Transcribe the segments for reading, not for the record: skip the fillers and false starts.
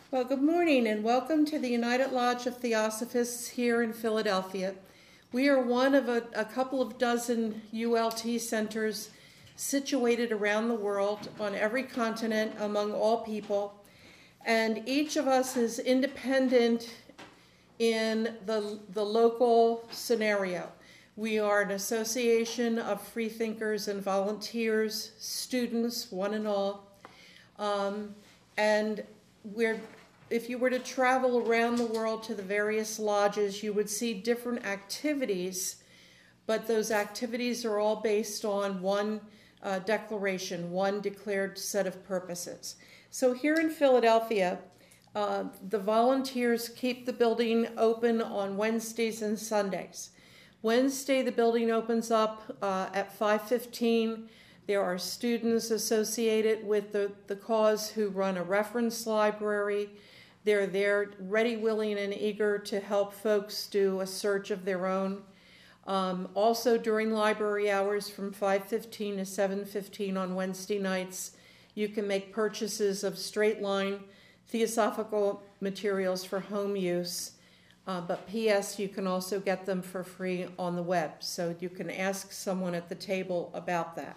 Well, good morning and welcome to the United Lodge of Theosophists here in Philadelphia. We are one of a couple of dozen ULT centers situated around the world on every continent among all people, and each of us is independent in the local scenario. We are an association of freethinkers and volunteers, students, one and all, and if you were to travel around the world to the various lodges, you would see different activities, but those activities are all based on one declaration, one declared set of purposes. So here in Philadelphia, the volunteers keep the building open on Wednesdays and Sundays. Wednesday, the building opens up at 5:15. There are students associated with the cause who run a reference library. They're there ready, willing, and eager to help folks do a search of their own. Also during library hours from 5:15 to 7:15 on Wednesday nights, you can make purchases of straight-line theosophical materials for home use. But P.S., you can also get them for free on the web, so you can ask someone at the table about that.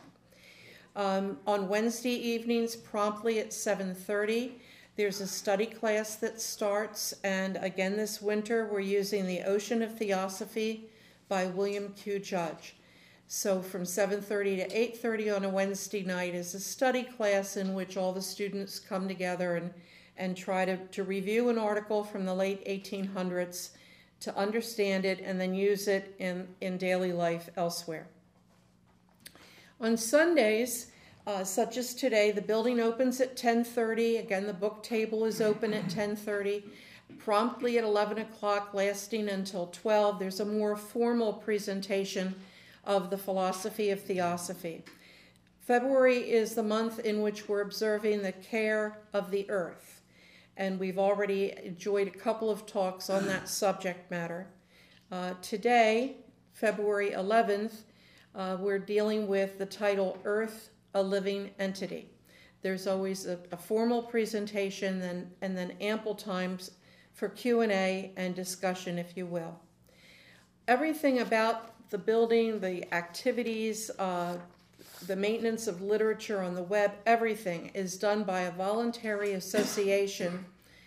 On Wednesday evenings, promptly at 7:30, there's a study class that starts, and again this winter we're using The Ocean of Theosophy by William Q. Judge. So from 7:30 to 8:30 on a Wednesday night is a study class in which all the students come together and try to review an article from the late 1800s, to understand it and then use it in daily life elsewhere. On Sundays, such as today, the building opens at 10:30. Again, the book table is open at 10:30. Promptly at 11 o'clock, lasting until 12, there's a more formal presentation of the philosophy of Theosophy. February is the month in which we're observing the care of the earth, and we've already enjoyed a couple of talks on that subject matter. Today, February 11th, we're dealing with the title Earth, a Living Entity. There's always a formal presentation and then ample times for Q&A and discussion, if you will. Everything about the building, the activities, the maintenance of literature on the web, everything is done by a voluntary association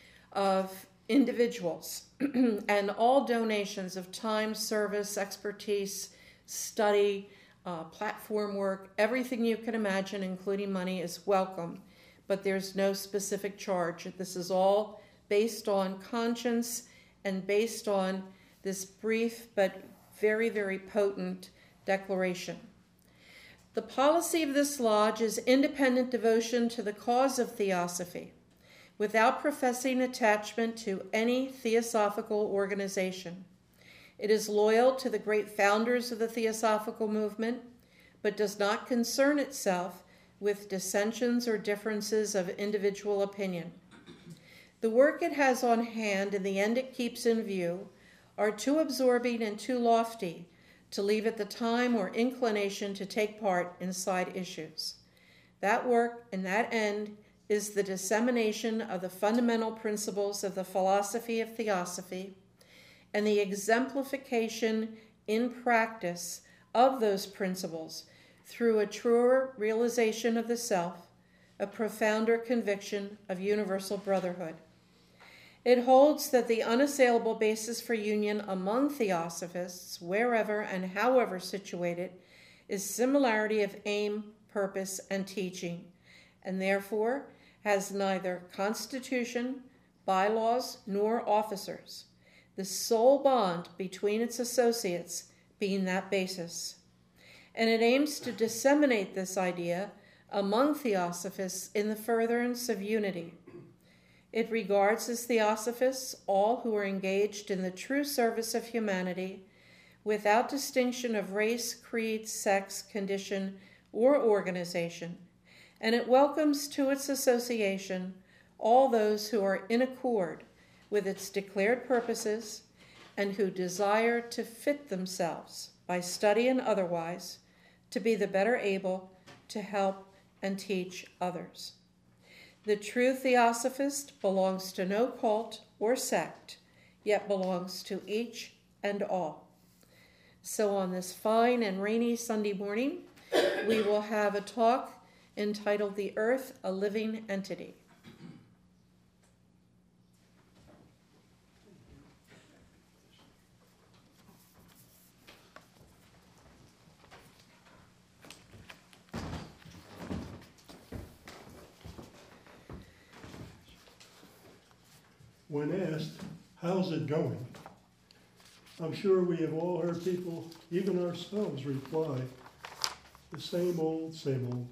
of individuals. And all donations of time, service, expertise, study, platform work, everything you can imagine, including money, is welcome. But there's no specific charge. This is all based on conscience and based on this brief but very, very potent declaration. The policy of this lodge is independent devotion to the cause of Theosophy, without professing attachment to any theosophical organization. It is loyal to the great founders of the Theosophical movement, but does not concern itself with dissensions or differences of individual opinion. The work it has on hand and the end it keeps in view are too absorbing and too lofty to leave it the time or inclination to take part in side issues. That work and that end is the dissemination of the fundamental principles of the philosophy of Theosophy and the exemplification in practice of those principles through a truer realization of the self, a profounder conviction of universal brotherhood. It holds that the unassailable basis for union among Theosophists, wherever and however situated, is similarity of aim, purpose, and teaching, and therefore has neither constitution, bylaws, nor officers, the sole bond between its associates being that basis. And it aims to disseminate this idea among Theosophists in the furtherance of unity. It regards as Theosophists all who are engaged in the true service of humanity without distinction of race, creed, sex, condition, or organization, and it welcomes to its association all those who are in accord with its declared purposes and who desire to fit themselves, by study and otherwise, to be the better able to help and teach others. The true theosophist belongs to no cult or sect, yet belongs to each and all. So on this fine and rainy Sunday morning, we will have a talk entitled The Earth, a Living Entity. When asked, how's it going? I'm sure we have all heard people, even ourselves, reply, the same old, same old.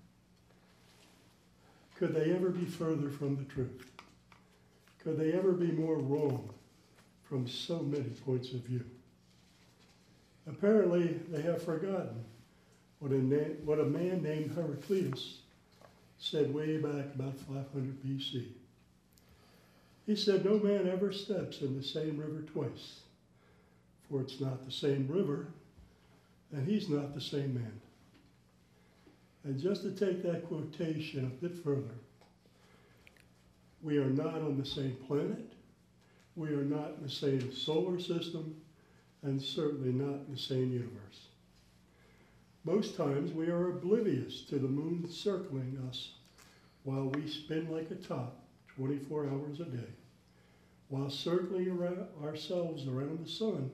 Could they ever be further from the truth? Could they ever be more wrong from so many points of view? Apparently, they have forgotten what a man named Heraclitus said way back about 500 BC. He said, no man ever steps in the same river twice, for it's not the same river, and he's not the same man. And just to take that quotation a bit further, we are not on the same planet, we are not in the same solar system, and certainly not in the same universe. Most times we are oblivious to the moon circling us while we spin like a top 24 hours a day, while circling ourselves around the sun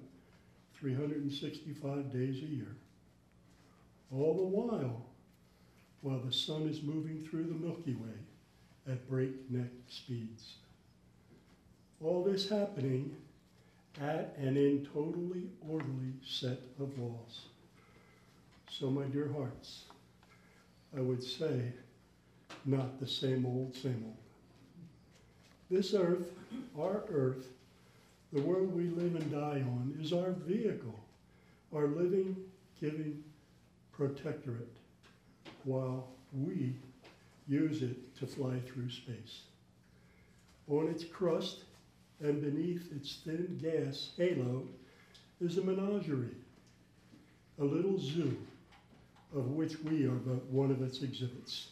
365 days a year. All the while the sun is moving through the Milky Way at breakneck speeds. All this happening at and in totally orderly set of laws. So my dear hearts, I would say, not the same old, same old. This earth, our earth, the world we live and die on, is our vehicle, our living, giving protectorate, while we use it to fly through space. On its crust and beneath its thin gas halo is a menagerie, a little zoo, of which we are but one of its exhibits.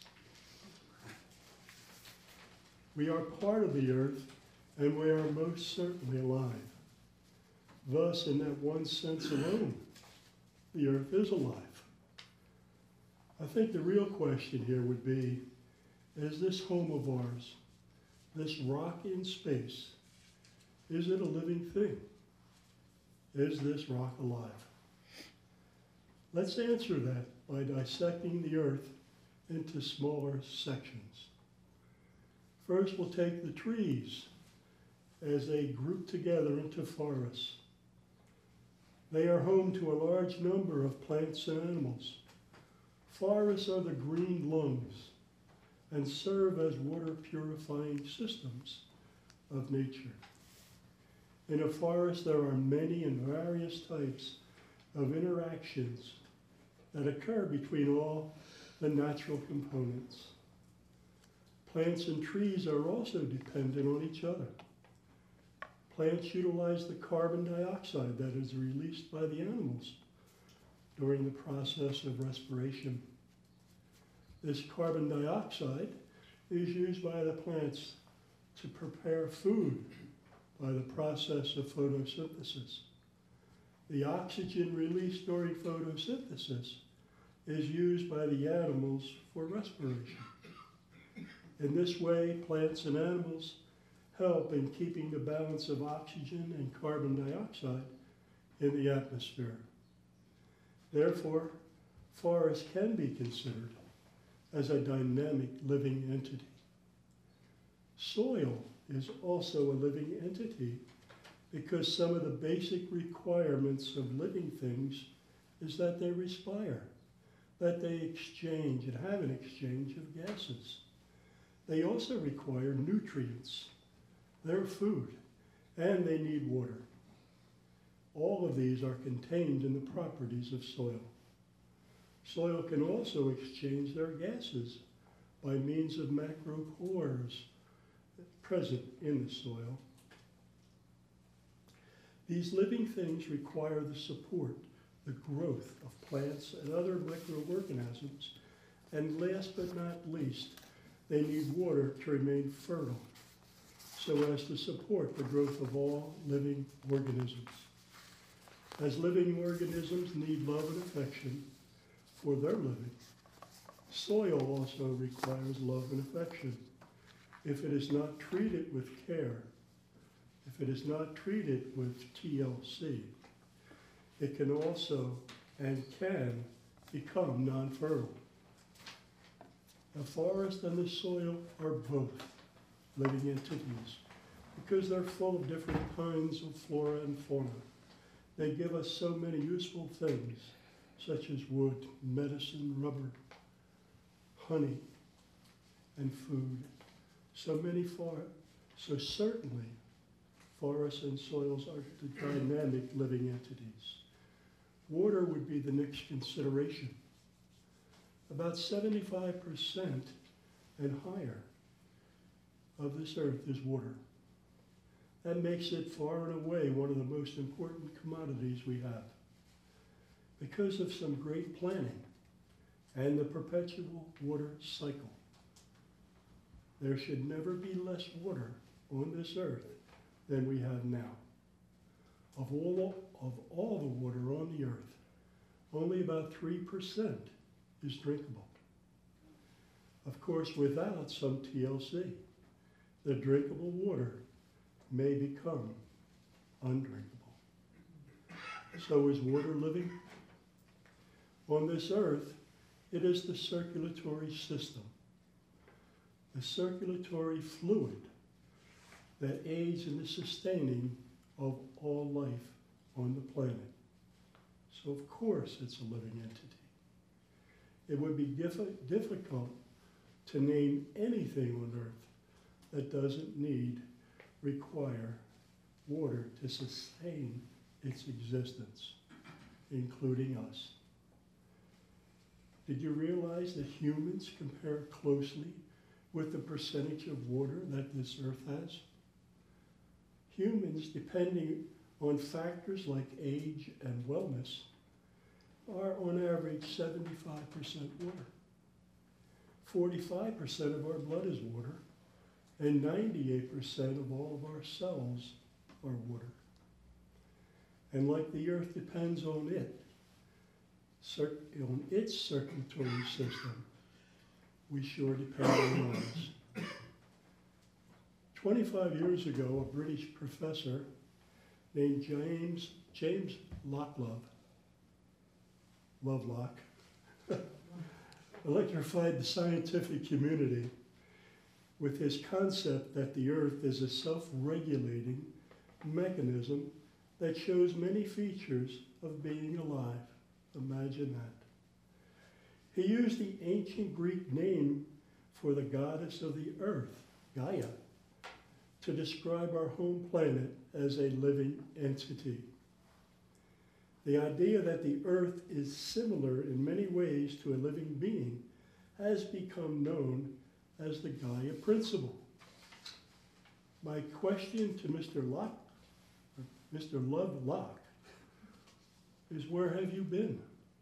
We are part of the earth, and we are most certainly alive. Thus, in that one sense alone, the earth is alive. I think the real question here would be, is this home of ours, this rock in space, is it a living thing? Is this rock alive? Let's answer that by dissecting the earth into smaller sections. First, we'll take the trees as they group together into forests. They are home to a large number of plants and animals. Forests are the green lungs and serve as water purifying systems of nature. In a forest, there are many and various types of interactions that occur between all the natural components. Plants and trees are also dependent on each other. Plants utilize the carbon dioxide that is released by the animals during the process of respiration. This carbon dioxide is used by the plants to prepare food by the process of photosynthesis. The oxygen released during photosynthesis is used by the animals for respiration. In this way, plants and animals help in keeping the balance of oxygen and carbon dioxide in the atmosphere. Therefore, forests can be considered as a dynamic living entity. Soil is also a living entity because some of the basic requirements of living things is that they respire, that they exchange and have an exchange of gases. They also require nutrients, their food, and they need water. All of these are contained in the properties of soil. Soil can also exchange their gases by means of macropores present in the soil. These living things require the support, the growth of plants and other microorganisms, and last but not least, they need water to remain fertile, so as to support the growth of all living organisms. As living organisms need love and affection for their living, soil also requires love and affection. If it is not treated with care, if it is not treated with TLC, it can also and can become non-fertile. The forest and the soil are both living entities because they're full of different kinds of flora and fauna. They give us so many useful things, such as wood, medicine, rubber, honey, and food. So certainly, forests and soils are dynamic living entities. Water would be the next consideration. About 75% and higher of this earth is water. That makes it far and away one of the most important commodities we have. Because of some great planning and the perpetual water cycle, there should never be less water on this earth than we have now. Of all the water on the earth, only about 3% is drinkable. Of course, without some TLC, the drinkable water may become undrinkable. So is water living? On this earth, it is the circulatory system, the circulatory fluid that aids in the sustaining of all life on the planet. So of course it's a living entity. It would be difficult to name anything on earth that doesn't require water to sustain its existence, including us. Did you realize that humans compare closely with the percentage of water that this earth has? Humans, depending on factors like age and wellness, are on average 75% water. 45% of our blood is water, and 98% of all of our cells are water. And like the earth depends on its circulatory system, we sure depend on ours. 25 years ago, a British professor named James Lovelock, electrified the scientific community with his concept that the earth is a self-regulating mechanism that shows many features of being alive. Imagine that. He used the ancient Greek name for the goddess of the earth, Gaia, to describe our home planet as a living entity. The idea that the earth is similar in many ways to a living being has become known as the Gaia principle. My question to Mr. Lovelock is, where have you been?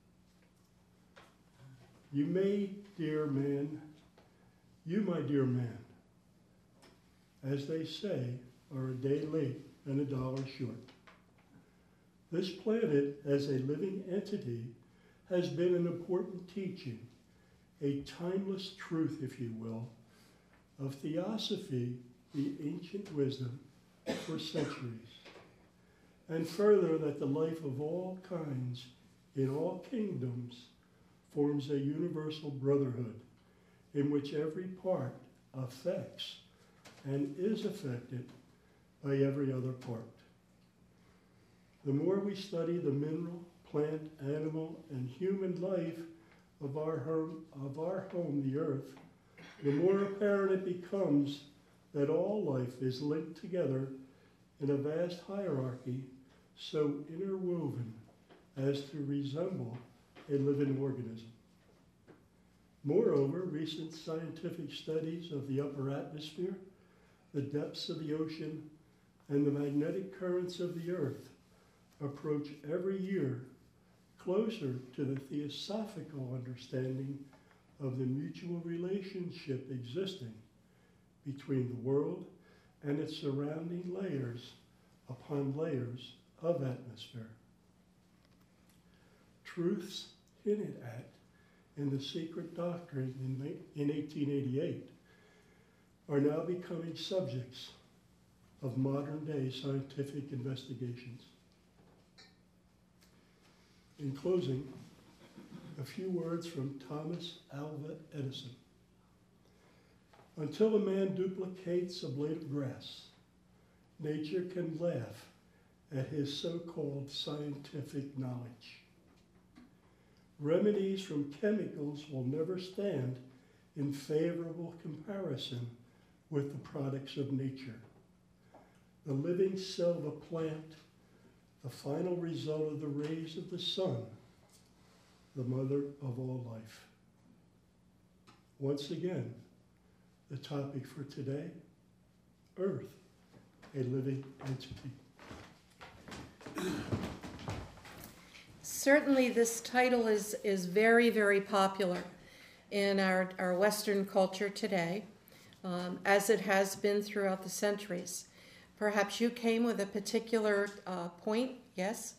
You, my dear man, as they say, are a day late and a dollar short. This planet, as a living entity, has been an important teaching, a timeless truth, if you will, of theosophy, the ancient wisdom, for centuries. And further, that the life of all kinds in all kingdoms forms a universal brotherhood in which every part affects and is affected by every other part. The more we study the mineral, plant, animal, and human life of our home, the earth, the more apparent it becomes that all life is linked together in a vast hierarchy so interwoven as to resemble a living organism. Moreover, recent scientific studies of the upper atmosphere, the depths of the ocean, and the magnetic currents of the earth approach every year closer to the theosophical understanding of the mutual relationship existing between the world and its surrounding layers upon layers of atmosphere. Truths hinted at in the secret doctrine in 1888 are now becoming subjects of modern-day scientific investigations. In closing, a few words from Thomas Alva Edison. Until a man duplicates a blade of grass, nature can laugh at his so-called scientific knowledge. Remedies from chemicals will never stand in favorable comparison with the products of nature. The living cell of a plant, the final result of the rays of the sun, the mother of all life. Once again, the topic for today, Earth, a living entity. Certainly this title is very, very popular in our Western culture today, as it has been throughout the centuries. Perhaps you came with a particular point, yes?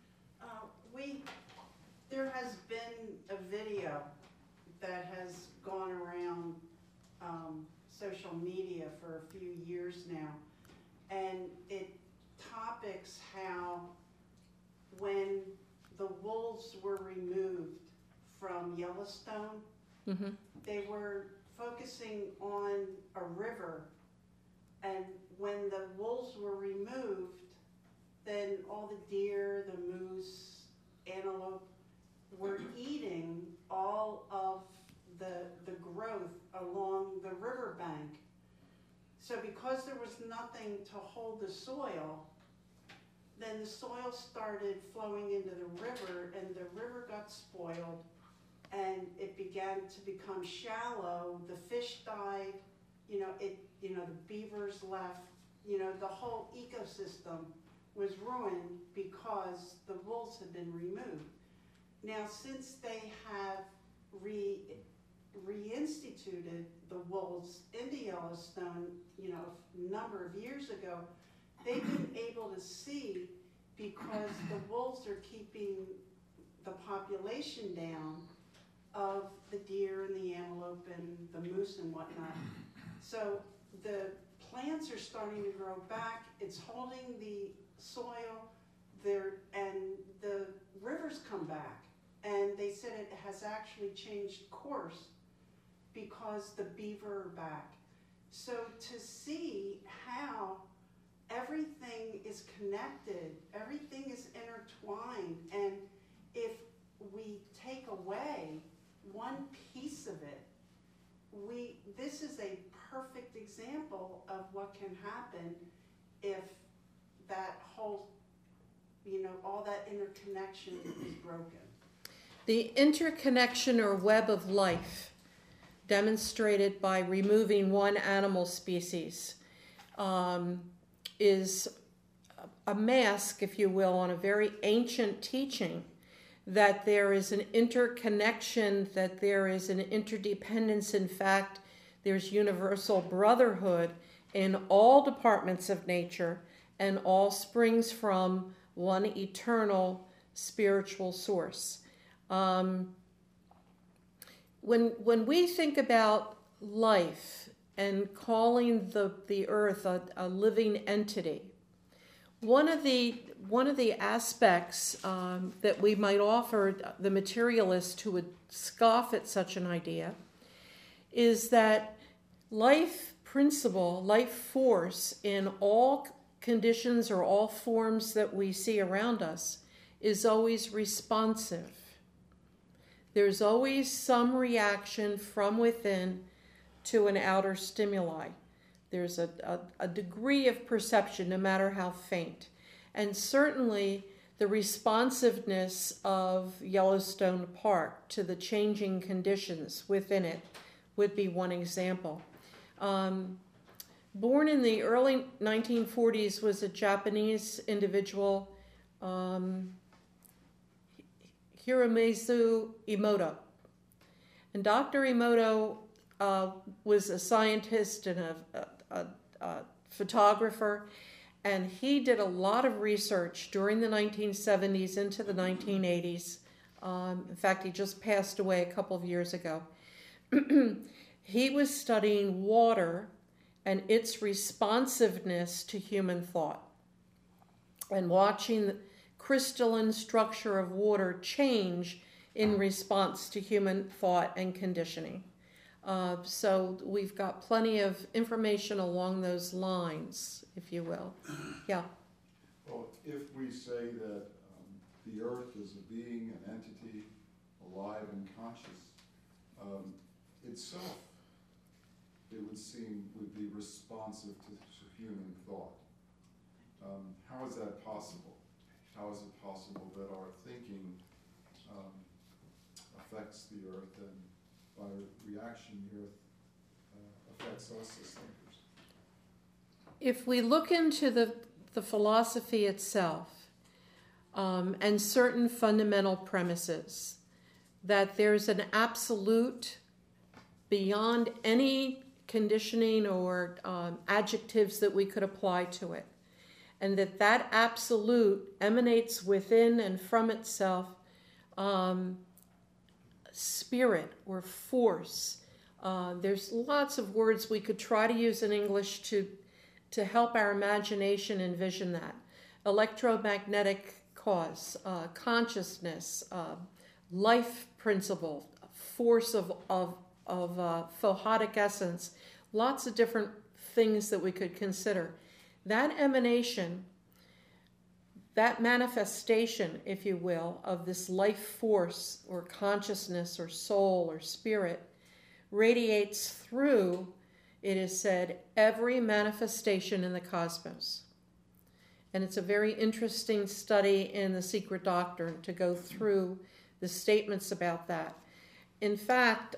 There has been a video that has gone around social media for a few years now, and it topics how when the wolves were removed from Yellowstone, they were focusing on a river, and when the wolves were removed, then all the deer, the moose, antelope were eating all of the growth along the riverbank. So because there was nothing to hold the soil, then the soil started flowing into the river, and the river got spoiled, and it began to become shallow. The fish died, the beavers left, the whole ecosystem was ruined because the wolves had been removed. Now, since they have reinstituted the wolves into Yellowstone, a number of years ago, they've been able to see, because the wolves are keeping the population down of the deer and the antelope and the moose and whatnot. So the plants are starting to grow back. It's holding the soil there, and the rivers come back. And they said it has actually changed course because the beaver are back. So to see how everything is connected, everything is intertwined, and if we take away one piece of it, this is a perfect example of what can happen if that whole, all that interconnection is broken. The interconnection or web of life, demonstrated by removing one animal species, is a mask, if you will, on a very ancient teaching that there is an interconnection, that there is an interdependence. In fact, there's universal brotherhood in all departments of nature, and all springs from one eternal spiritual source. When we think about life and calling the earth a living entity, one of the aspects that we might offer the materialist who would scoff at such an idea is that life principle, life force in all conditions or all forms that we see around us is always responsive. There's always some reaction from within to an outer stimuli. There's a degree of perception, no matter how faint. And certainly the responsiveness of Yellowstone Park to the changing conditions within it would be one example. Born in the early 1940s was a Japanese individual, Hiromizu Emoto. And Dr. Emoto was a scientist and a photographer, and he did a lot of research during the 1970s into the 1980s. In fact, he just passed away a couple of years ago. He was studying water and its responsiveness to human thought, and watching the crystalline structure of water change in response to human thought and conditioning. So we've got plenty of information along those lines, if you will. Yeah. Well, if we say that the earth is a being, an entity, alive and conscious, itself, it would seem, would be responsive to human thought. How is that possible? How is it possible that our thinking affects the earth, and by reaction the earth affects us as thinkers? If we look into the philosophy itself, and certain fundamental premises, that there's an absolute beyond any conditioning or adjectives that we could apply to it, and that absolute emanates within and from itself spirit or force. There's lots of words we could try to use in English to help our imagination envision that. Electromagnetic cause, consciousness, life principle, force of photic essence, lots of different things that we could consider. That emanation, that manifestation, if you will, of this life force or consciousness or soul or spirit radiates through, it is said, every manifestation in the cosmos. And it's a very interesting study in the Secret Doctrine to go through the statements about that. In fact,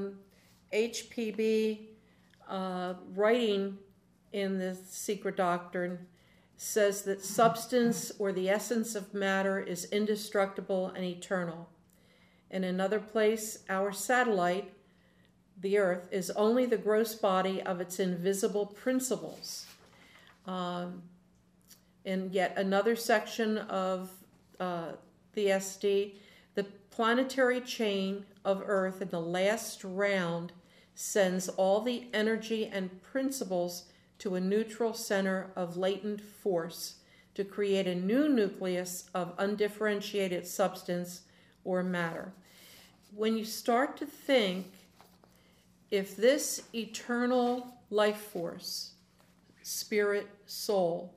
HPB, writing in the Secret Doctrine, says that substance or the essence of matter is indestructible and eternal. In another place, our satellite, the Earth, is only the gross body of its invisible principles. In yet another section of the SD, the planetary chain of Earth in the last round sends all the energy and principles to a neutral center of latent force to create a new nucleus of undifferentiated substance or matter. When you start to think, if this eternal life force, spirit, soul,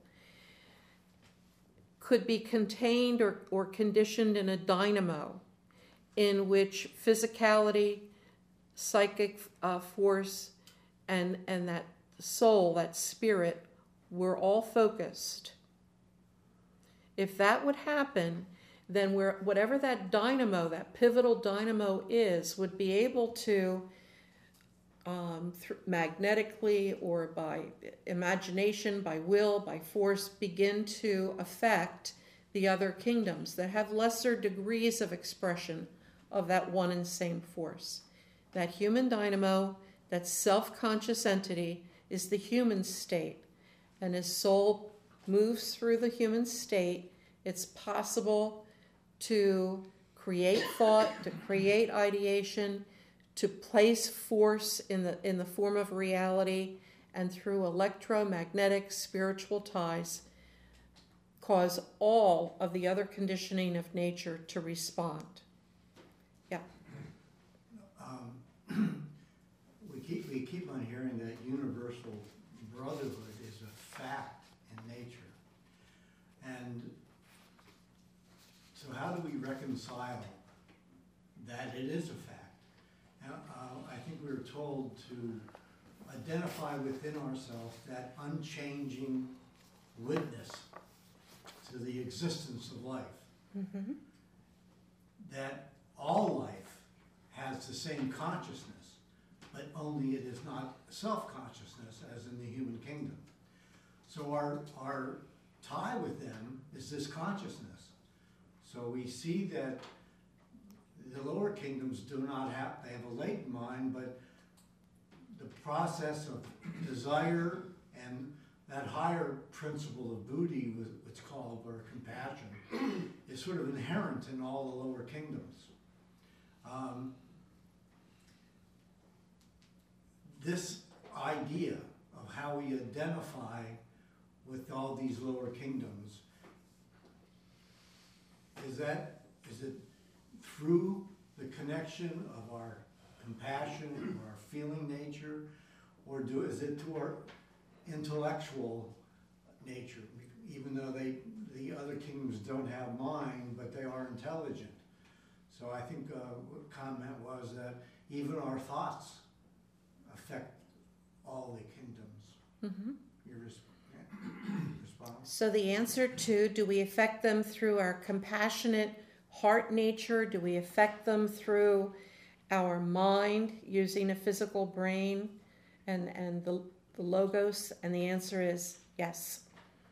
could be contained or conditioned in a dynamo in which physicality, psychic force, and that soul, that spirit, were all focused. If that would happen, then whatever that dynamo, that pivotal dynamo is, would be able to magnetically or by imagination, by will, by force, begin to affect the other kingdoms that have lesser degrees of expression of that one and same force. That human dynamo, that self-conscious entity, is the human state. And as soul moves through the human state, it's possible to create thought, to create ideation, to place force in the form of reality, and through electromagnetic spiritual ties, cause all of the other conditioning of nature to respond. Yeah. We keep on hearing that universal brotherhood is a fact in nature. And so how do we reconcile that it is a fact? I think we were told to identify within ourselves that unchanging witness to the existence of life. Mm-hmm. That all life has the same consciousness, but only it is not self-consciousness as in the human kingdom. So our tie with them is this consciousness. So we see that the lower kingdoms do not have, they have a latent mind, but the process of desire and that higher principle of buddhi, what's called, or compassion, is sort of inherent in all the lower kingdoms. This idea of how we identify with all these lower kingdoms, is it through the connection of our compassion or our feeling nature, or is it to our intellectual nature, even though the other kingdoms don't have mind, but they are intelligent? So I think what comment was that even our thoughts affect all the kingdoms. Mm-hmm. Your response? So the answer to, do we affect them through our compassionate heart nature? Do we affect them through our mind, using a physical brain and the logos? And the answer is yes.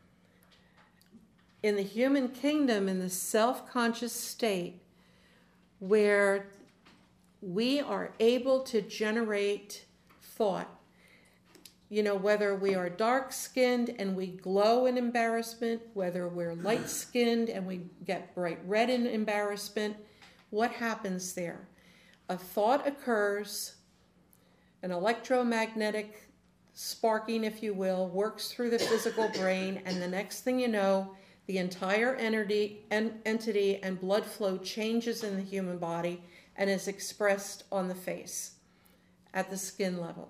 In the human kingdom, in the self-conscious state, where we are able to generate thought, you know, whether we are dark-skinned and we glow in embarrassment, whether we're light-skinned and we get bright red in embarrassment, what happens there? A thought occurs, an electromagnetic sparking, if you will, works through the physical brain, and the next thing you know, the entire entity and blood flow changes in the human body and is expressed on the face at the skin level.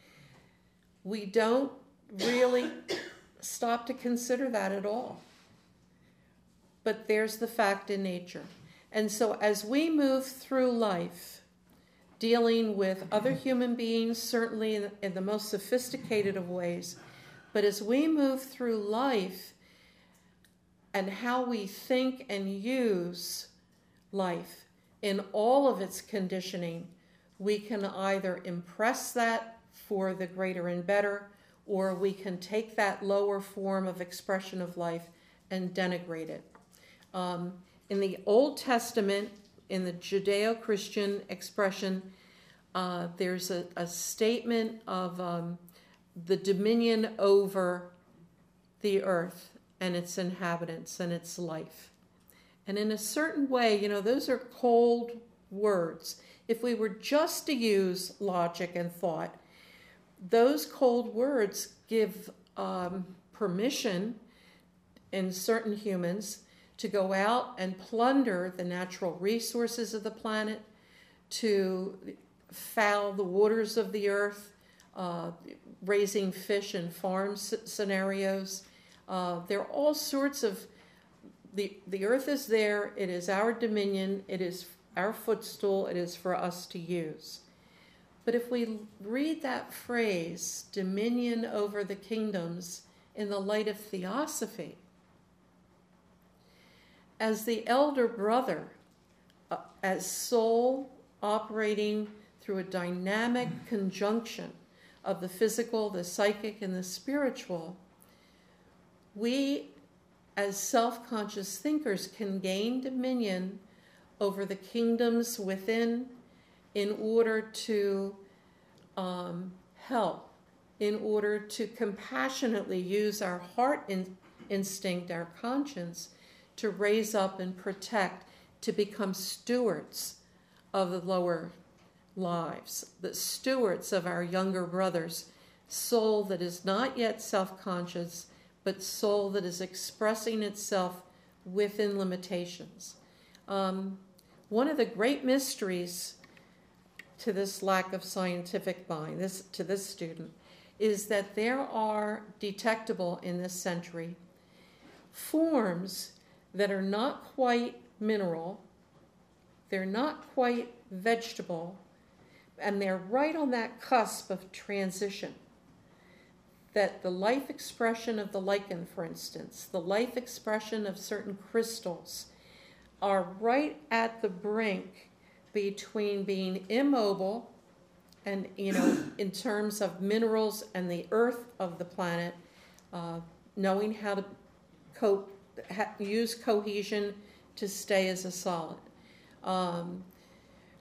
We don't really stop to consider that at all. But there's the fact in nature. And so as we move through life, dealing with other human beings, certainly in the most sophisticated of ways, but as we move through life and how we think and use life in all of its conditioning, we can either impress that for the greater and better, or we can take that lower form of expression of life and denigrate it. In the Old Testament, in the Judeo-Christian expression, there's a statement of the dominion over the earth and its inhabitants and its life. And in a certain way, you know, those are cold words. If we were just to use logic and thought, those cold words give permission in certain humans to go out and plunder the natural resources of the planet, to foul the waters of the earth, raising fish in farm scenarios. There are all sorts of, the earth is there, it is our dominion, it is our footstool, it is for us to use. But if we read that phrase, dominion over the kingdoms, in the light of theosophy, as the elder brother, as soul operating through a dynamic conjunction of the physical, the psychic, and the spiritual, we as self-conscious thinkers can gain dominion over the kingdoms within in order to help, in order to compassionately use our heart instinct, our conscience, to raise up and protect, to become stewards of the lower lives, the stewards of our younger brother's soul that is not yet self-conscious, but soul that is expressing itself within limitations. One of the great mysteries to this lack of scientific mind, to this student, is that there are detectable in this century forms that are not quite mineral, they're not quite vegetable, and they're right on that cusp of transition. That the life expression of the lichen, for instance, the life expression of certain crystals are right at the brink between being immobile and, you know, in terms of minerals and the earth of the planet, knowing how to use cohesion to stay as a solid.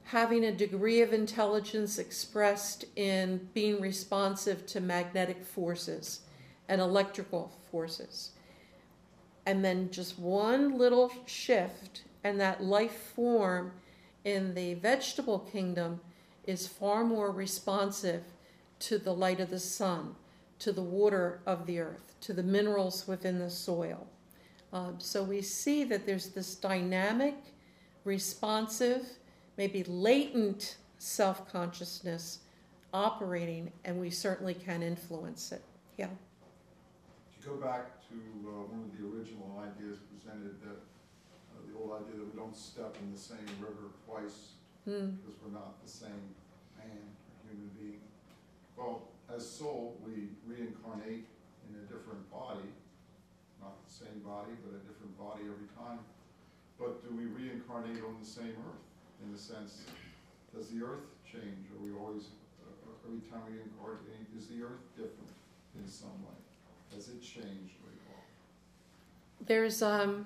having a degree of intelligence expressed in being responsive to magnetic forces and electrical forces. And then just one little shift, and that life form in the vegetable kingdom is far more responsive to the light of the sun, to the water of the earth, to the minerals within the soil. So we see that there's this dynamic, responsive, maybe latent self-consciousness operating, and we certainly can influence it. Yeah. To go back to one of the original ideas presented, that the old idea that we don't step in the same river twice because we're not the same man or human being. Well, as soul, we reincarnate in a different body, not the same body, but a different body every time. But do we reincarnate on the same earth? In the sense, does the earth change? Are we always, every time we reincarnate, is the earth different in some way? Has it changed very well? There's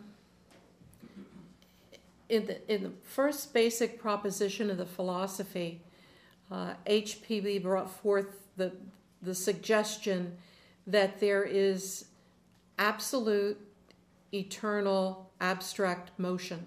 in the first basic proposition of the philosophy, HPB brought forth the suggestion that there is absolute, eternal, abstract motion.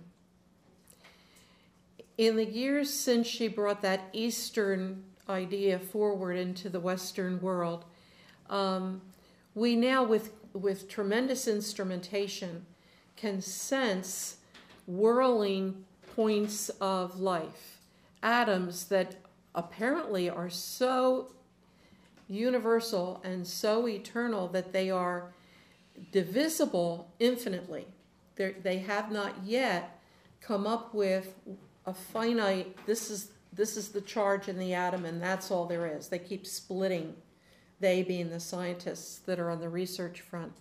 In the years since she brought that Eastern idea forward into the Western world, we now, with tremendous instrumentation, can sense whirling points of life, atoms that apparently are so universal and so eternal that they are divisible infinitely. They have not yet come up with a finite, this is the charge in the atom and that's all there is. They keep splitting, they being the scientists that are on the research front.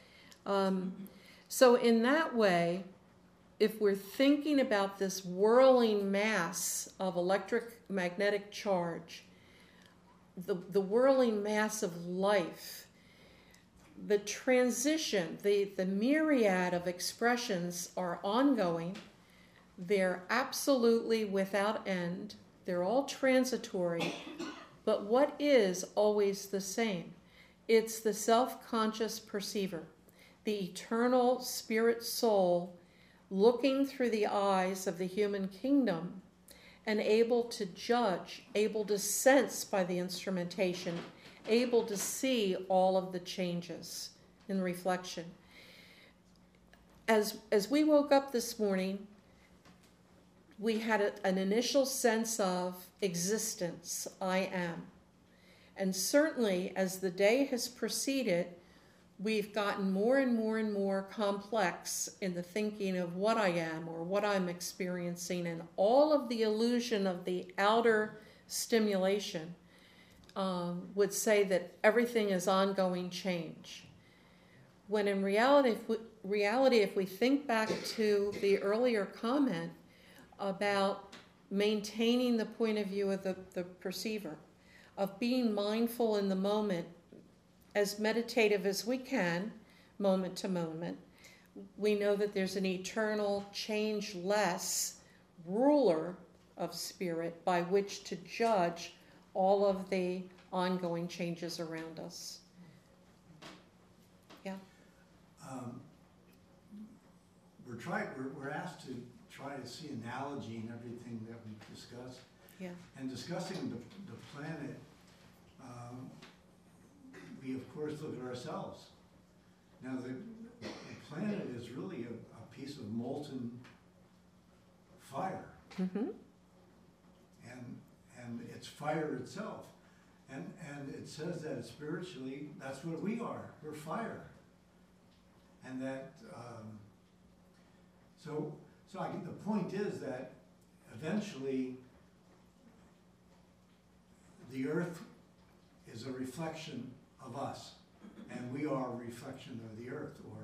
So in that way, if we're thinking about this whirling mass of electromagnetic charge, the whirling mass of life, the transition, the myriad of expressions are ongoing. They're absolutely without end. They're all transitory. But what is always the same? It's the self-conscious perceiver, the eternal spirit soul looking through the eyes of the human kingdom and able to judge, able to sense by the instrumentation, able to see all of the changes in reflection. As we woke up this morning, we had an initial sense of existence, I am. And certainly as the day has proceeded, we've gotten more and more and more complex in the thinking of what I am or what I'm experiencing, and all of the illusion of the outer stimulation would say that everything is ongoing change. When in reality, if we think back to the earlier comment about maintaining the point of view of the perceiver, of being mindful in the moment, as meditative as we can, moment to moment, we know that there's an eternal, changeless ruler of spirit by which to judge all of the ongoing changes around us. Yeah. We're asked to try to see analogy in everything that we discuss. Yeah. And discussing the planet, we of course look at ourselves. Now the planet is really a piece of molten fire. Mm-hmm. And it's fire itself. And it says that spiritually, that's what we are. We're fire. And that, so I think the point is that eventually the earth is a reflection of us, and we are a reflection of the earth, or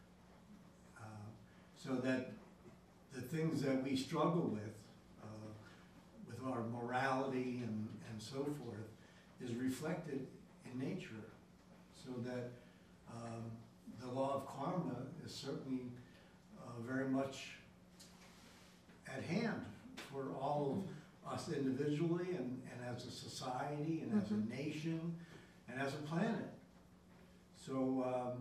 so that the things that we struggle with our morality and so forth, is reflected in nature, so that the law of karma is certainly very much at hand for all us individually and as a society and as a nation and as a planet. So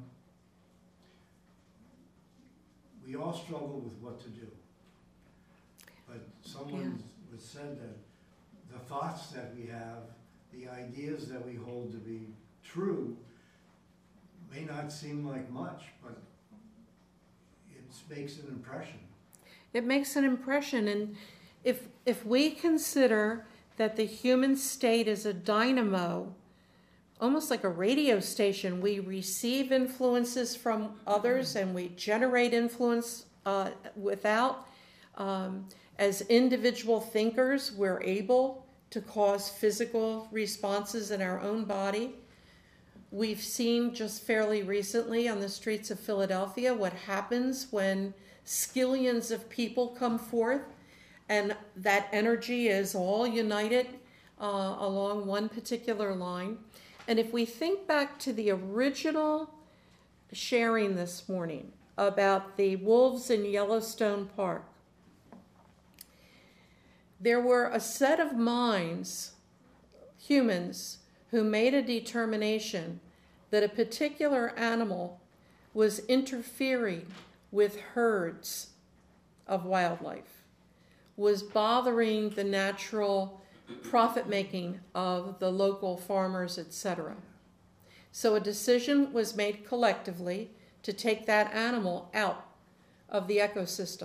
we all struggle with what to do. But someone was said that the thoughts that we have, the ideas that we hold to be true, may not seem like much, but it makes an impression. It makes an impression, and if we consider that the human state is a dynamo, almost like a radio station, we receive influences from others and we generate influence without. As individual thinkers, we're able to cause physical responses in our own body. We've seen just fairly recently on the streets of Philadelphia what happens when skillions of people come forth, and that energy is all united along one particular line. And if we think back to the original sharing this morning about the wolves in Yellowstone Park, there were a set of minds, humans, who made a determination that a particular animal was interfering with herds of wildlife, was bothering the natural profit making of the local farmers, etc. So a decision was made collectively to take that animal out of the ecosystem.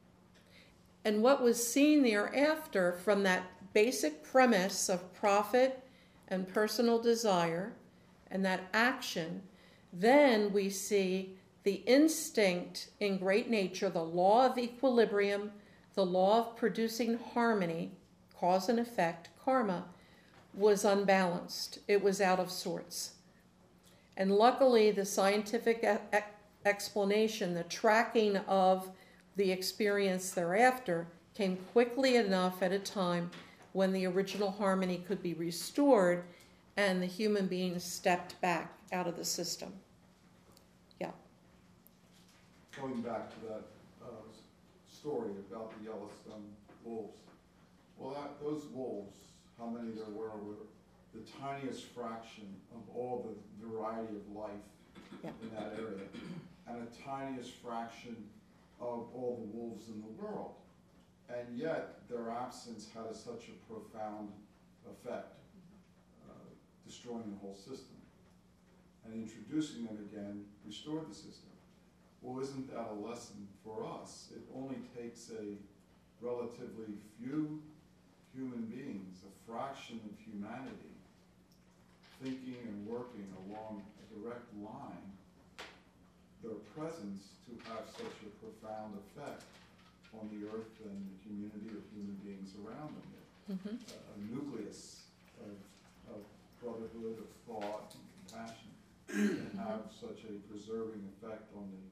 And what was seen thereafter from that basic premise of profit and personal desire and that action, then we see the instinct in great nature, the law of equilibrium, the law of producing harmony, cause and effect, karma, was unbalanced. It was out of sorts. And luckily, the scientific explanation, the tracking of the experience thereafter, came quickly enough at a time when the original harmony could be restored and the human beings stepped back out of the system. Yeah. Going back to that story about the Yellowstone wolves. Well, those wolves, how many there were the tiniest fraction of all the variety of life in that area, and the tiniest fraction of all the wolves in the world. And yet, their absence had such a profound effect, destroying the whole system. And introducing them again restored the system. Well, isn't that a lesson for us? It only takes a relatively few human beings, a fraction of humanity, thinking and working along a direct line, their presence to have such a profound effect on the earth and the community of human beings around them. A nucleus of brotherhood, of thought, and compassion, and have such a preserving effect on the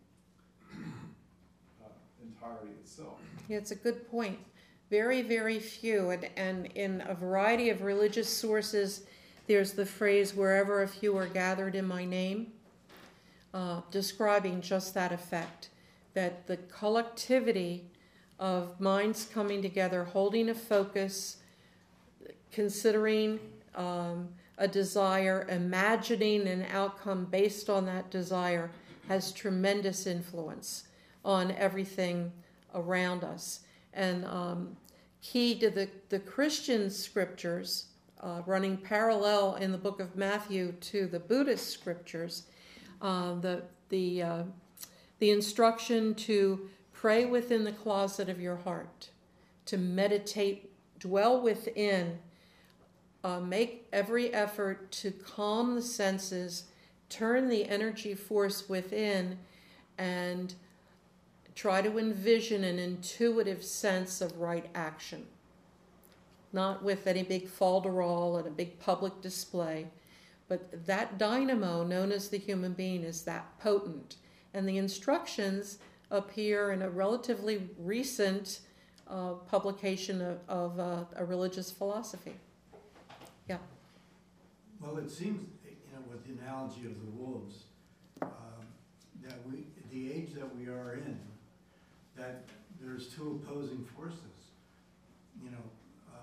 entirety itself. Yeah, it's a good point. Very, very few. And in a variety of religious sources, there's the phrase, wherever a few are gathered in my name, describing just that effect, that the collectivity of minds coming together, holding a focus, considering a desire, imagining an outcome based on that desire, has tremendous influence on everything around us. And key to the Christian scriptures, running parallel in the book of Matthew to the Buddhist scriptures, the instruction to pray within the closet of your heart, to meditate, dwell within, make every effort to calm the senses, turn the energy force within, and try to envision an intuitive sense of right action. Not with any big falderall and a big public display, but that dynamo known as the human being is that potent. And the instructions appear in a relatively recent publication of a religious philosophy. Yeah. Well, it seems, with the analogy of the wolves, that the age that we are in, that there's two opposing forces.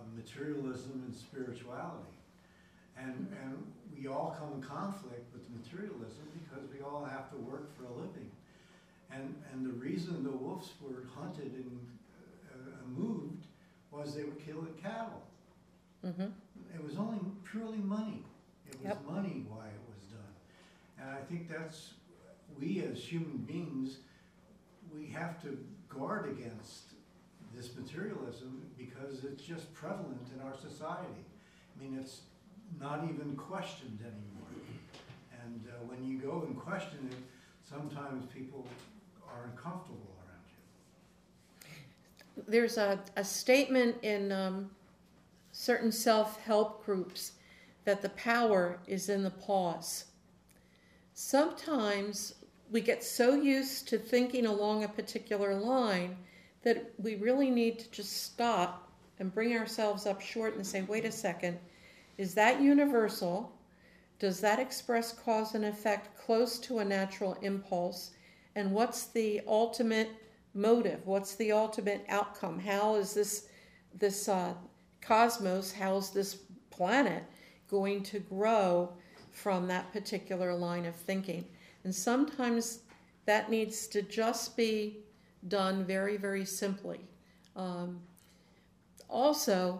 materialism and spirituality. And we all come in conflict with materialism because we all have to work for a living. And the reason the wolves were hunted and moved was they were killing cattle. Mm-hmm. It was only purely money. It was Yep. money why it was done. And I think that's, we as human beings, we have to guard against this materialism because it's just prevalent in our society. I mean, it's not even questioned anymore. And when you go and question it, sometimes people are uncomfortable around you. There's a statement in certain self-help groups that the power is in the pause. Sometimes we get so used to thinking along a particular line that we really need to just stop and bring ourselves up short and say, wait a second, is that universal? Does that express cause and effect close to a natural impulse? And what's the ultimate motive? What's the ultimate outcome? How is this cosmos, how's this planet going to grow from that particular line of thinking? And sometimes that needs to just be done very, very simply. Also,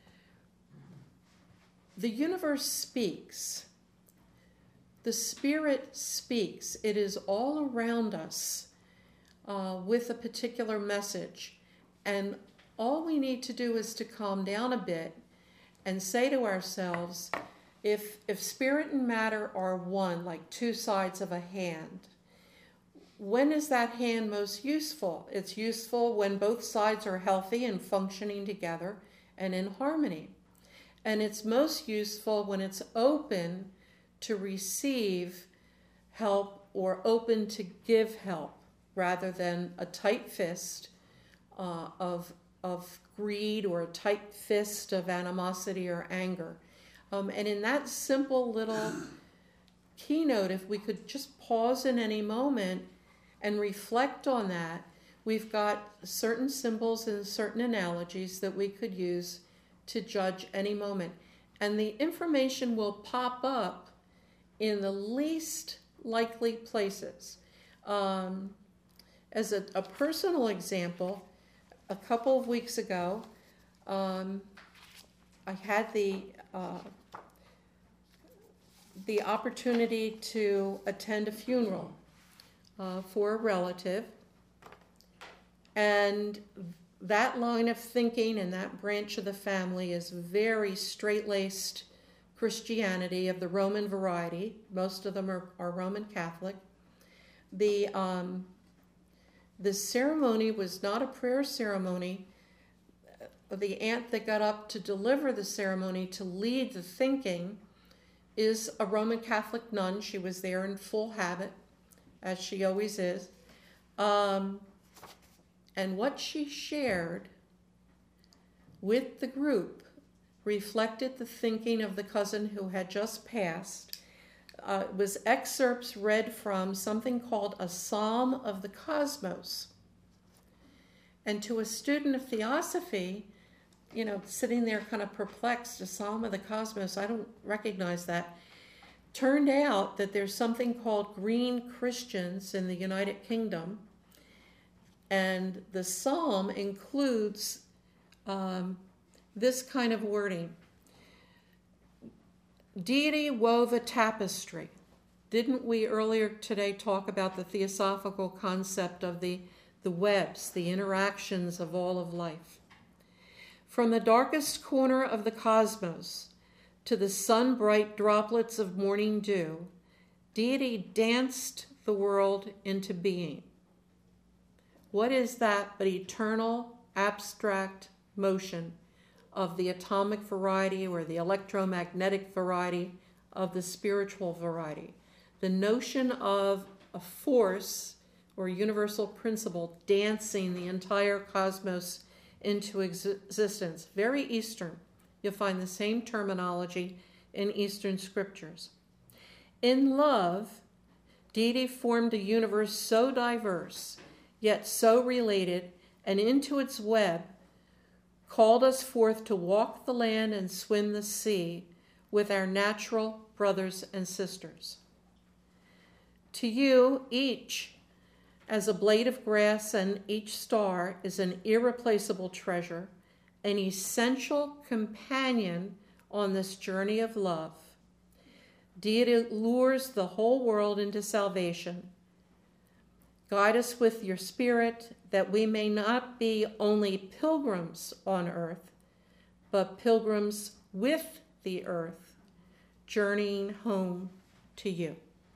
the universe speaks. The Spirit speaks. It is all around us with a particular message. And all we need to do is to calm down a bit and say to ourselves, if spirit and matter are one, like two sides of a hand, when is that hand most useful? It's useful when both sides are healthy and functioning together and in harmony. And it's most useful when it's open to receive help or open to give help, rather than a tight fist of greed or a tight fist of animosity or anger. And in that simple little keynote, if we could just pause in any moment and reflect on that, we've got certain symbols and certain analogies that we could use to judge any moment. And the information will pop up in the least likely places. As a personal example, a couple of weeks ago, I had the opportunity to attend a funeral for a relative, and that line of thinking and that branch of the family is very straight-laced Christianity of the Roman variety. Most of them are Roman Catholic. The ceremony was not a prayer ceremony. The aunt that got up to deliver the ceremony, to lead the thinking, is a Roman Catholic nun. She was there in full habit, as she always is. And what she shared with the group reflected the thinking of the cousin who had just passed. It was excerpts read from something called a Psalm of the Cosmos. And to a student of theosophy, sitting there kind of perplexed, a Psalm of the Cosmos, I don't recognize that. Turned out that there's something called Green Christians in the United Kingdom, and the psalm includes this kind of wording. Deity wove a tapestry. Didn't we earlier today talk about the theosophical concept of the webs, the interactions of all of life? From the darkest corner of the cosmos to the sun-bright droplets of morning dew, deity danced the world into being. What is that but eternal, abstract motion of the atomic variety or the electromagnetic variety of the spiritual variety? The notion of a force or universal principle dancing the entire cosmos into existence. Very Eastern. You'll find the same terminology in Eastern scriptures. In love, deity formed a universe so diverse, yet so related, and into its web called us forth to walk the land and swim the sea with our natural brothers and sisters. To you, each as a blade of grass, and each star is an irreplaceable treasure, an essential companion on this journey of love. Deity lures the whole world into salvation. Guide us with your Spirit, that we may not be only pilgrims on earth, but pilgrims with the earth, journeying home to you.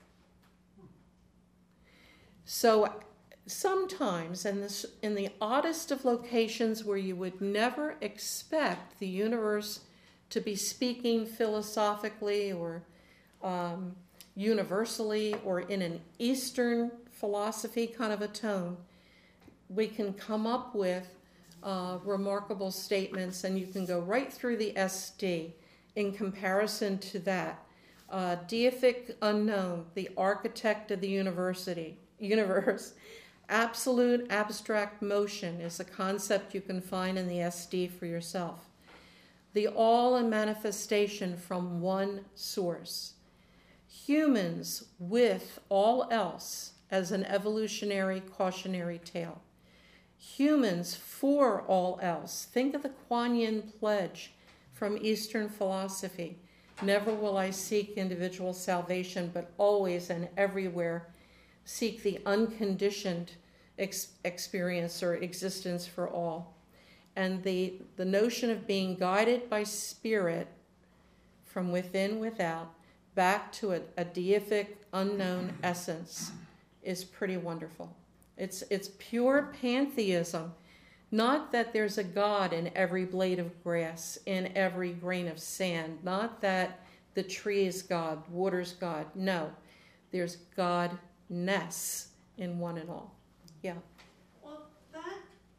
So sometimes in the oddest of locations where you would never expect the universe to be speaking philosophically or universally or in an Eastern philosophy kind of a tone, we can come up with remarkable statements, and you can go right through the SD in comparison to that. Deific unknown, the architect of the universe. Absolute abstract motion is a concept you can find in the SD for yourself. The all in manifestation from one source. Humans with all else as an evolutionary cautionary tale. Humans for all else. Think of the Kuan Yin pledge from Eastern philosophy. Never will I seek individual salvation, but always and everywhere seek the unconditioned experience or existence for all. And the notion of being guided by spirit from within, without, back to a deific, unknown essence is pretty wonderful. It's pure pantheism. Not that there's a God in every blade of grass, in every grain of sand. Not that the tree is God, water's God. No, there's Godness in one and all. Yeah. Well, that,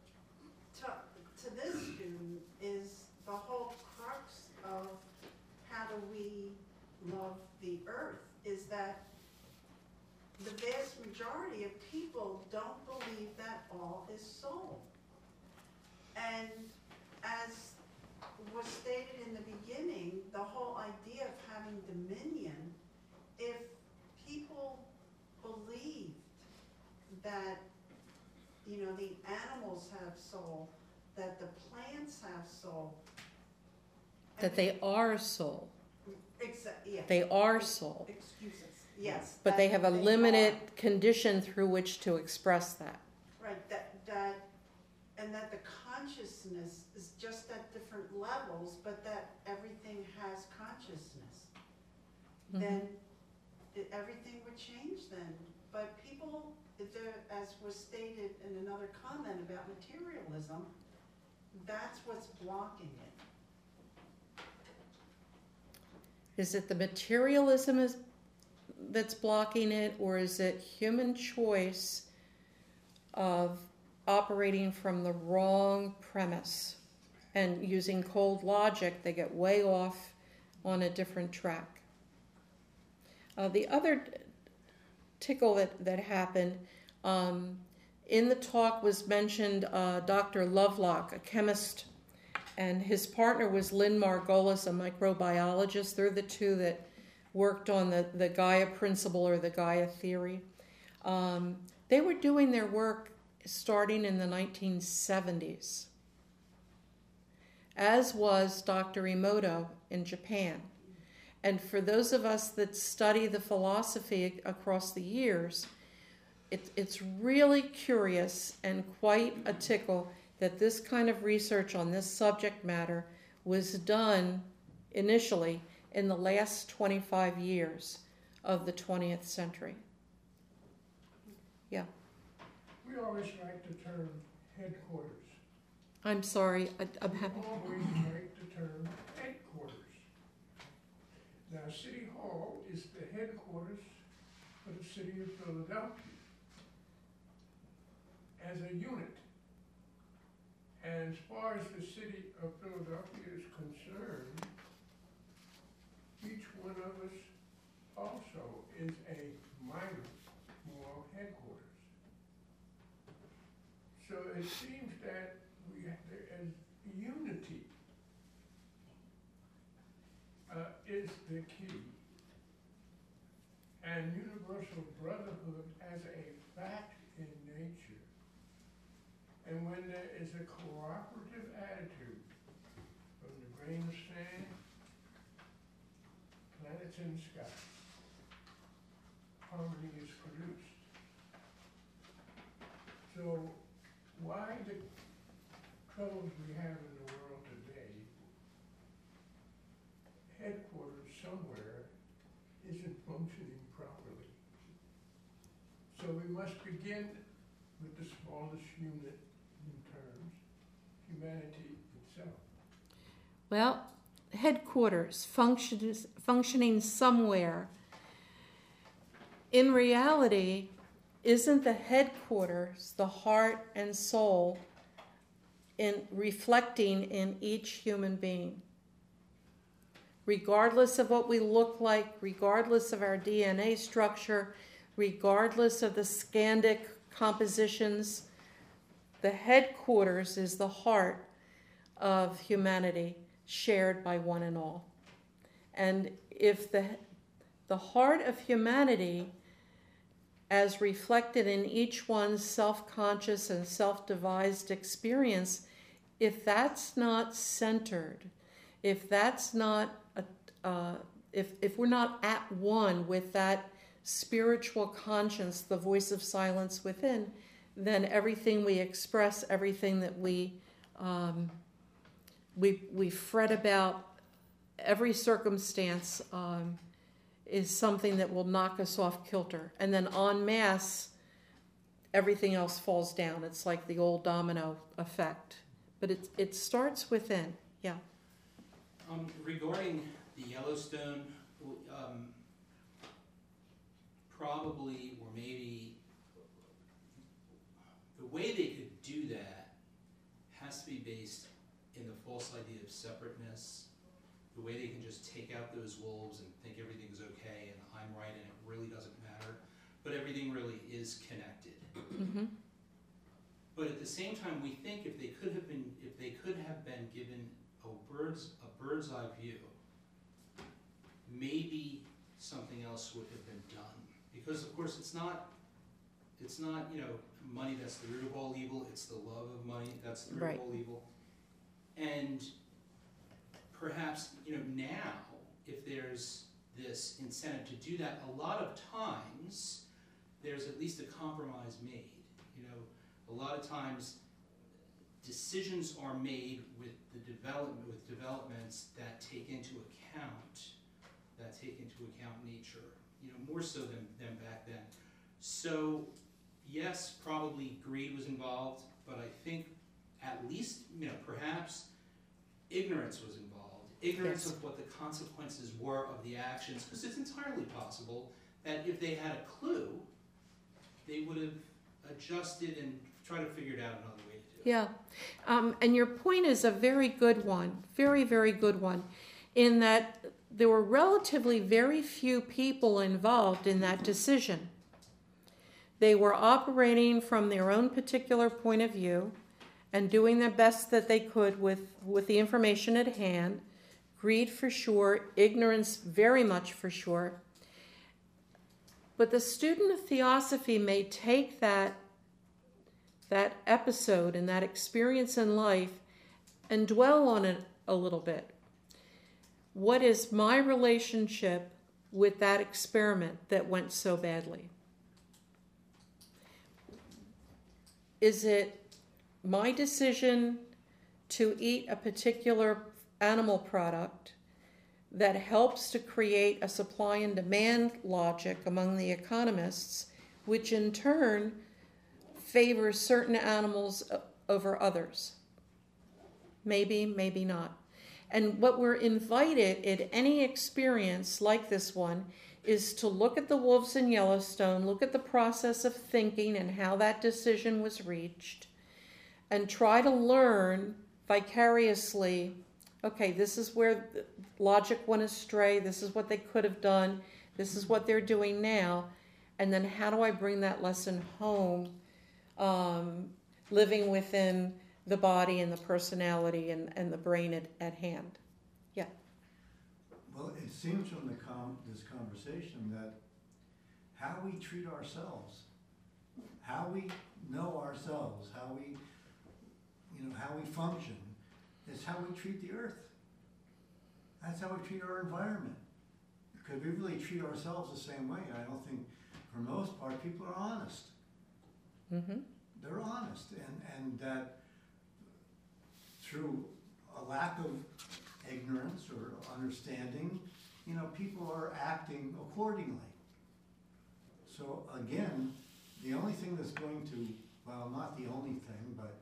to this student, is the whole crux of how do we love the earth, is that the vast majority of people don't believe that all is soul. And as was stated in the beginning, the whole idea of having dominion, if people believed that, the animals have soul, that the plants have soul. That they are soul. Yeah. They are soul. Excuses. Yes. But they have a limited are. condition through which to express that. Right, and that the consciousness is just at different levels, but that everything has consciousness. Mm-hmm. Then everything would change then. But people, as was stated in another comment about materialism, that's what's blocking it. Is it the materialism that's blocking it, or is it human choice of operating from the wrong premise and using cold logic? They get way off on a different track. The other tickle that happened in the talk was mentioned Dr. Lovelock, a chemist, and his partner was Lynn Margolis, a microbiologist. They're the two that worked on the Gaia principle or the Gaia theory. They were doing their work starting in the 1970s, as was Dr. Emoto in Japan. And for those of us that study the philosophy across the years, it's really curious and quite a tickle that this kind of research on this subject matter was done initially in the last 25 years of the 20th century. Yeah. We always like the term headquarters. I'm sorry, I'm happy. We always like the term headquarters. Now, City Hall is the headquarters for the city of Philadelphia as a unit. And as far as the city of Philadelphia is concerned, each one of us also is a minor moral headquarters. So it seems that we, as units, the key. And universal brotherhood as a fact in nature. And when there is a cooperative attitude from the grain of sand, planets in the sky, harmony is produced. So why the troubles we have in the world today, headquarters somewhere isn't functioning properly. So we must begin with the smallest unit in terms, humanity itself. Well, headquarters, functioning somewhere. In reality, isn't the headquarters the heart and soul in reflecting in each human being? Regardless of what we look like, regardless of our DNA structure, regardless of the scandic compositions, the headquarters is the heart of humanity, shared by one and all. And if the heart of humanity, as reflected in each one's self-conscious and self-devised experience, if that's not centered, if that's not if we're not at one with that spiritual conscience, the voice of silence within, then everything we express, everything that we fret about, every circumstance is something that will knock us off kilter. And then en masse, everything else falls down. It's like the old domino effect. But it starts within, yeah. Regarding the Yellowstone, probably, or maybe, the way they could do that has to be based in the false idea of separateness, the way they can just take out those wolves and think everything's okay and I'm right and it really doesn't matter, but everything really is connected. Mm-hmm. But at the same time, we think if they could have been given a bird's eye view, maybe something else would have been done. Because of course it's not money that's the root of all evil, it's the love of money that's the root Right. of all evil. And perhaps, now, if there's this incentive to do that, a lot of times there's at least a compromise made. A lot of times decisions are made with developments that take into account nature, more so than back then. So yes, probably greed was involved, but I think at least, perhaps ignorance was involved. Ignorance Yes. of what the consequences were of the actions, because it's entirely possible that if they had a clue, they would have adjusted and tried to figure it out another way to do it. Yeah, and your point is a very good one, very, very good one, in that there were relatively very few people involved in that decision. They were operating from their own particular point of view and doing the best that they could with the information at hand. Greed for sure, ignorance very much for sure. But the student of theosophy may take that episode and that experience in life and dwell on it a little bit. What is my relationship with that experiment that went so badly? Is it my decision to eat a particular animal product that helps to create a supply and demand logic among the economists, which in turn favors certain animals over others? Maybe, maybe not. And what we're invited at any experience like this one is to look at the wolves in Yellowstone, look at the process of thinking and how that decision was reached, and try to learn vicariously, okay, this is where logic went astray, this is what they could have done, this is what they're doing now, and then how do I bring that lesson home, living within the body and the personality and the brain at hand. Yeah. Well, it seems from this conversation that how we treat ourselves, how we know ourselves, how we function, is how we treat the earth. That's how we treat our environment. Because we really treat ourselves the same way. I don't think, for the most part, people are honest. Mm-hmm. They're honest, and that through a lack of ignorance or understanding, people are acting accordingly. So again, the only thing that's going to, well, not the only thing, but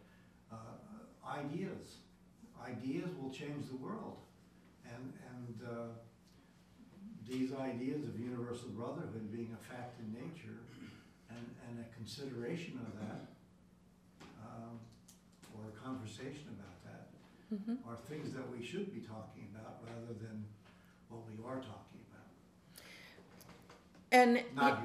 ideas will change the world, and these ideas of universal brotherhood being a fact in nature, and a consideration of that, or a conversation about that, Mm-hmm. are things that we should be talking about rather than what we are talking about. And Not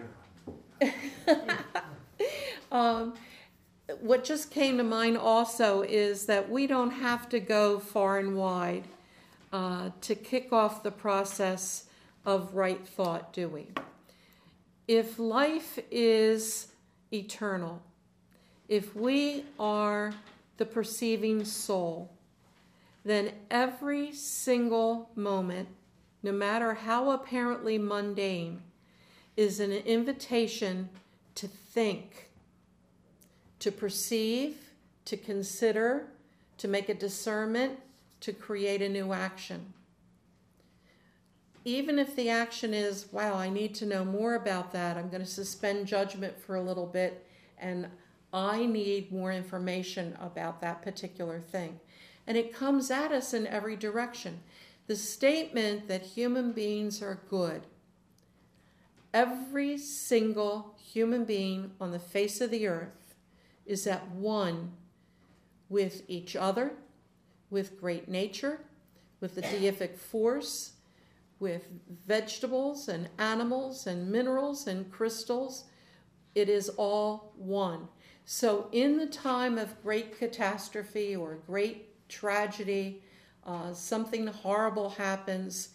here. what just came to mind also is that we don't have to go far and wide to kick off the process of right thought, do we? If life is eternal, if we are the perceiving soul, then every single moment, no matter how apparently mundane, is an invitation to think, to perceive, to consider, to make a discernment, to create a new action. Even if the action is, wow, I need to know more about that, I'm going to suspend judgment for a little bit, and I need more information about that particular thing. And it comes at us in every direction. The statement that human beings are good, every single human being on the face of the earth is at one with each other, with great nature, with the deific force, with vegetables and animals and minerals and crystals. It is all one. So in the time of great catastrophe or great tragedy, something horrible happens,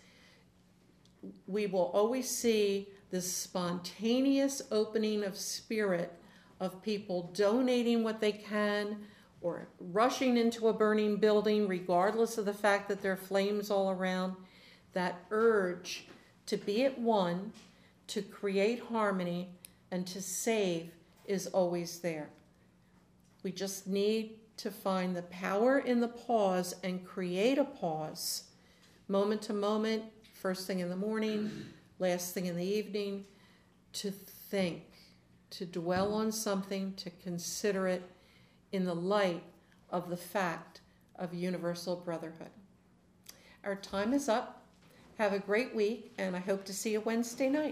we will always see this spontaneous opening of spirit of people donating what they can or rushing into a burning building regardless of the fact that there are flames all around. That urge to be at one, to create harmony, and to save is always there. We just need to find the power in the pause and create a pause, moment to moment, first thing in the morning, last thing in the evening, to think, to dwell on something, to consider it in the light of the fact of universal brotherhood. Our time is up. Have a great week, and I hope to see you Wednesday night.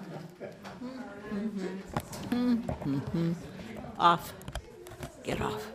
Off. Get off.